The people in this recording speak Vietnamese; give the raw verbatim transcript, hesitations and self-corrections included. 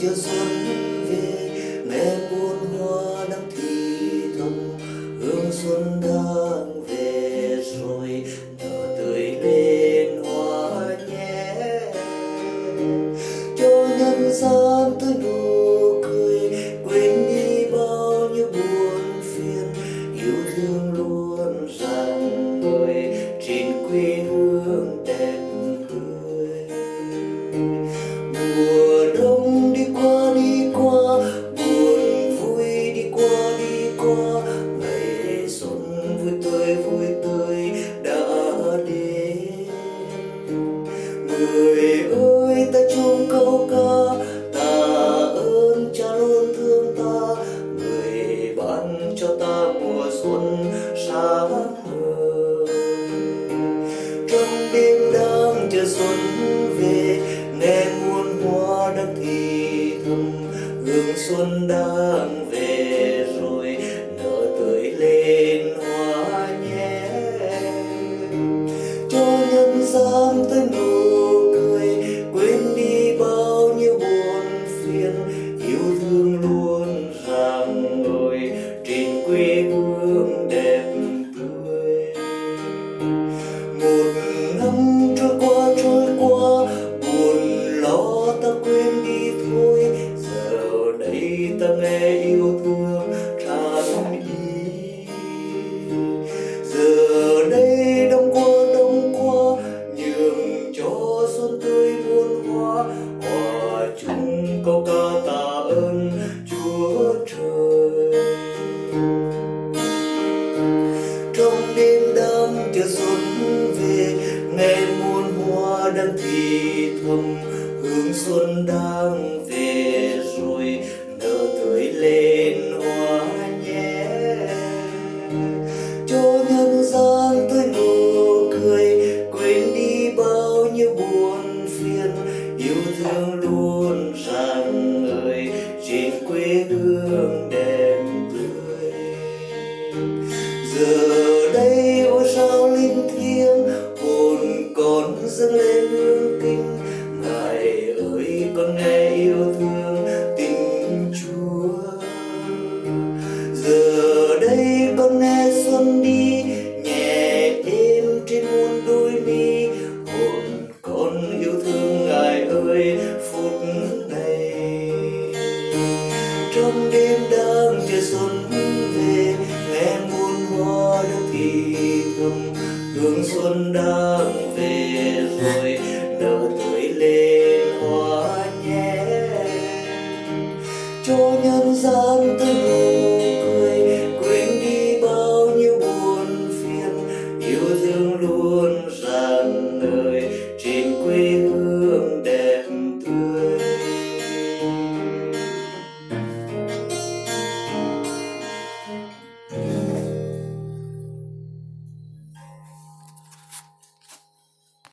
chờ xuân về, nghe muôn hoa đang thì thầm, hương xuân đang về rồi, nở tươi lên hoa nhé. Cho nhân gian tới nụ cười, quên đi bao nhiêu buồn phiền, yêu thương luôn rạng ngời trên quê hương đẹp tươi. Mùa đông đi qua đi qua, buồn vui đi qua đi qua, ngày xuân vui tươi vui tươi đã đến. Người ơi ta chung câu ca, tạ ơn cha luôn thương ta, người ban cho ta mùa xuân sáng ngời. Trong đêm đang chờ xuân về, nghe muôn hoa đang thì thầm, hương xuân đang về rồi, nở tươi lên hoa nhé. Cho nhân gian tới nụ cười, quên đi bao nhiêu buồn phiền, yêu thương luôn rạng ngời trên quê hương đẹp tươi. Một năm trôi qua trôi qua, buồn lo ta quên đi thôi, giờ đây ta nghe yêu thương tràn ý. Giờ đây đông qua đông qua, nhường cho xuân tươi muôn hoa, hòa chung câu ca tạ ơn Chúa Trời. Trong đêm đang chờ xuân về, nghe muôn hoa đang thì thầm, hương xuân đang về rồi, nở tươi lên hoa nhé. Cho nhân gian tới nụ cười, quên đi bao nhiêu buồn phiền, yêu thương luôn rạng ngời trên quê hương đẹp tươi. Giờ đây ôi sao linh thiêng, hồn con dâng lên hương kinh, Ngài ơi con nghe yêu thương tình Chúa. Giờ đây con nghe xuân đi, nhẹ êm trên muôn đôi mi, hồn con yêu thương Ngài ơi phút này. Trong đêm đang chờ xuân về, nghe muôn hoa đang thì thầm, hương xuân đang về rồi, nở tươi lên